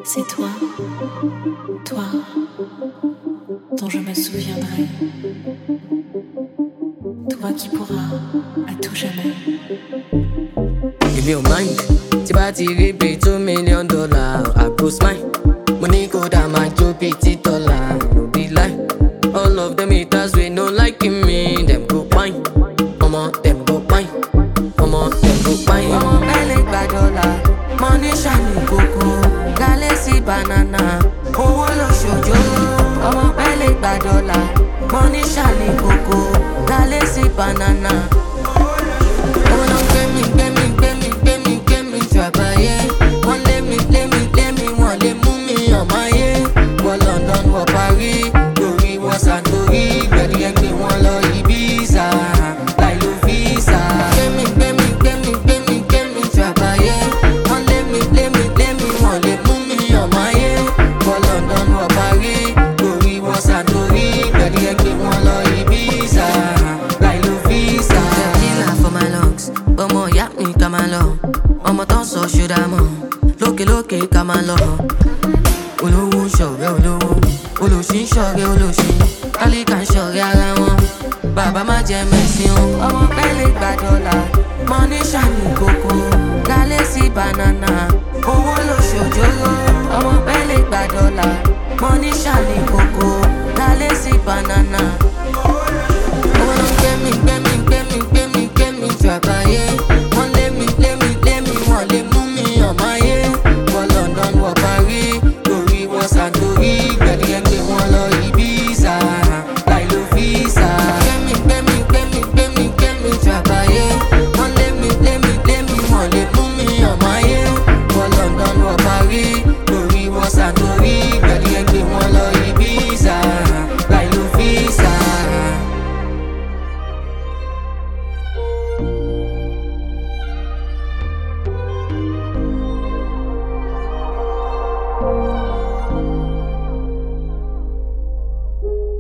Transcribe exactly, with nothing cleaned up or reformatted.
C'est toi, toi, dont je me souviendrai. Toi qui pourras à tout jamais. If you mind, ti ba ti rí bí two million dollars, I go smile. Money go down my two pity dollar, no be lie. All of them haters we no liking me, them go pine. Omo, them go pine. Omo, them go pine. Omo, belly by dollar, money shiny coco, galaxy banana, owó lọ ṣojo. Omo, belly by dollar, money shiny coco, galaxy banana. Ọmọ tó ń sọ ṣúdà mọ́, lókè lókè ká máa lọ. Olówó ń ṣọ̀rẹ́ olówó, olòṣì ń ṣọ̀rẹ́ olòṣì, tálíkà ń ṣọ̀rẹ́ ara wọn. Bàbá má jẹ mẹ́sìn o. Ọmọ pẹ́lẹ́ gba dọ́là, mọ́ní ṣàní kókó, galaxy banana, owó lọ ṣòjóró. Ọmọ pẹ́lẹ́ gba dọ́là, mọ́ní ṣàní kókó, galaxy banana.